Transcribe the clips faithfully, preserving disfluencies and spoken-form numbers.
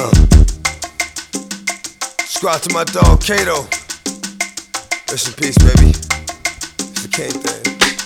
Uh. Subscribe to my dog Kato. Rest in peace, baby. It's the Kane thing.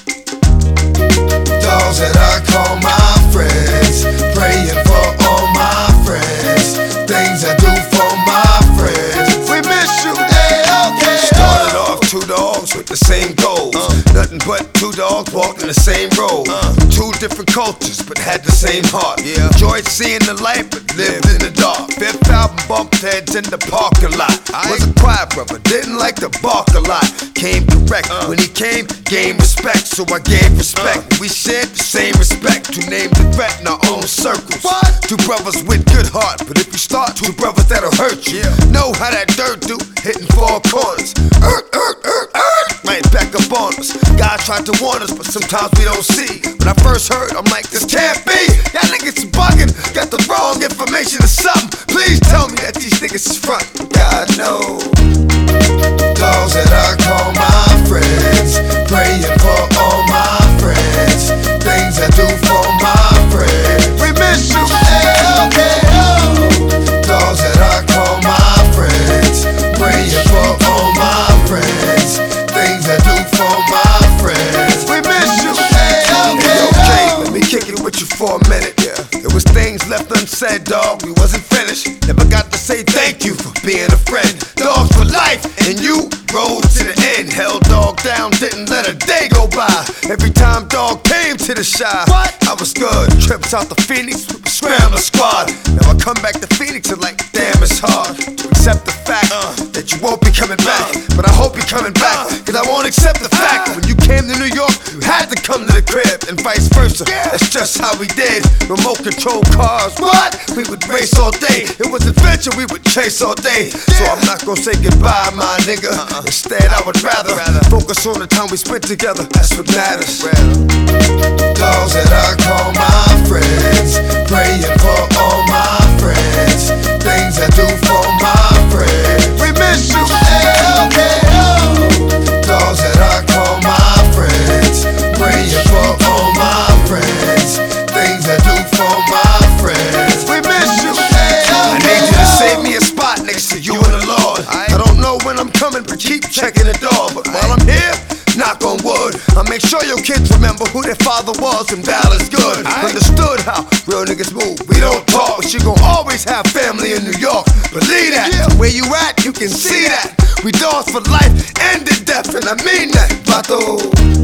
Dogs that I call my friends, praying for all my friends, things I do for my friends. We miss you, hey, okay. Started off two dogs with the same goals. Uh. Nothing but two dogs walking the same road. Uh. Two different cultures, but had the same heart. Yeah. Enjoyed seeing the light, but lived in the dark. Fifth album bumped heads in the parking lot. I was a quiet brother, didn't like to bark a lot. Came correct uh. when he came, gained respect, so I gave respect. Uh. We shared the same respect. Two names the threat in our own circles. What? Two brothers with good heart, but if you start two brothers that'll hurt you. Yeah. Know how that dirt do, hitting four corners. Erk, erk, erk, erk. Right back up on us. God tried to warn us, but sometimes we don't see. When I first heard, I'm like, this can't be. Y'all niggas bugging, got the wrong information or something. Please tell me that these niggas is front. God knows. Dogs that I call my friends, praying for all my friends, things I do for my friends. We miss you, hey, okay, oh. Dogs that I call my friends, praying for all my friends, things I do for my friends. We miss you, hey, okay, okay. Let me kick it with you for a minute, yeah. There was things left unsaid, dog, we wasn't finished. Never got to say thank you for being a friend. Dogs for life, and you rode to the end. Held dog down, didn't let a day go by. Every time dog came to the shy, what? I was good. Trips out to Phoenix, scramble squad. Now I come back to Phoenix and like, damn, it's hard to accept the fact uh, that you won't be coming back. But I hope you're coming back, cause I won't accept the fact that when you came to New York, you had to come to the crib, and vice versa. That's just how we did. Remote control cars, what? We would race all day. It was adventure, we would chase all day. So I'm not gonna say goodbye, my nigga. uh-uh. Instead, I would rather, rather focus on the time we spent together. That's what matters. Dogs that I call my friends, praying for all my friends, things I do for my friends. We miss you, hey, okay, oh. Dogs that I call my friends, praying for all my friends, things I do for my friends. We miss you, hey, okay, I need you to save me a spot next to you and the Lord. I don't know when I'm coming, but keep checking the door. But while I'm here, knock on wood, I'll make sure your kids remember who their father was and Dallas good. Understood how real niggas move. We don't talk, but you gon' always have family in New York. Believe that. Yeah. Where you at, you can see that. We dogs for life and in death, and I mean that. Vato.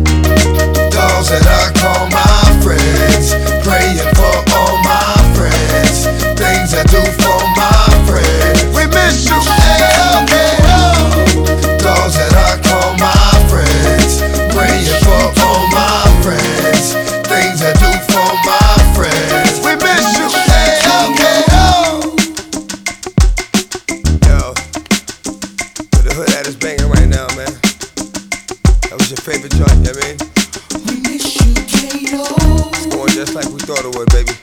Dogs that I call my friends, praying for all my friends, things I do for my friends. We miss you, hey, okay, oh. Dogs that I call my friends, praying for all my friends, things I do for my friends. We miss you, hey, okay, oh. Yo, where the hood at is banging right now, man. That was your favorite joint, you know what I mean? We miss you, Kato. It's going just like we thought it would, baby.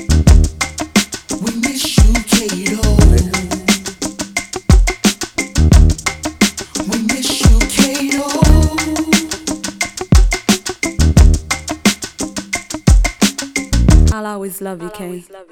We miss you, Kato. We miss you, Kato. I'll always love you, Kane.